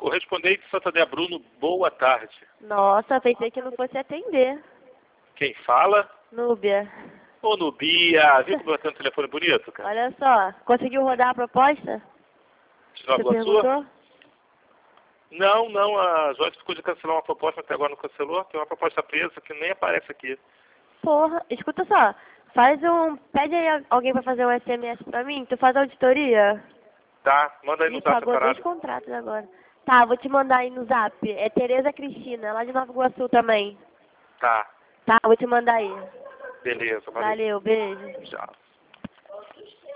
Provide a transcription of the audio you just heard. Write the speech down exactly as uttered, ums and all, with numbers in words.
Correspondente Santander Bruno, boa tarde. Nossa, pensei que não fosse atender. Quem fala? Núbia. Ô, Nubia, viu como eu tenho um telefone bonito, cara? Olha só, conseguiu rodar a proposta? Tirou Você a sua? perguntou? Não, não, a Joyce ficou de cancelar uma proposta, até agora não cancelou. Tem uma proposta presa que nem aparece aqui. Porra, escuta só. Faz um... Pede aí alguém pra fazer um S M S pra mim. Tu faz auditoria? Tá, manda aí no Ih, zap a pagou dois parada. contratos agora. Tá, vou te mandar aí no zap. É Tereza Cristina, lá de Nova Iguaçu também. Tá, Tá, vou te mandar aí. beleza, valeu. Valeu, beijo. Tchau.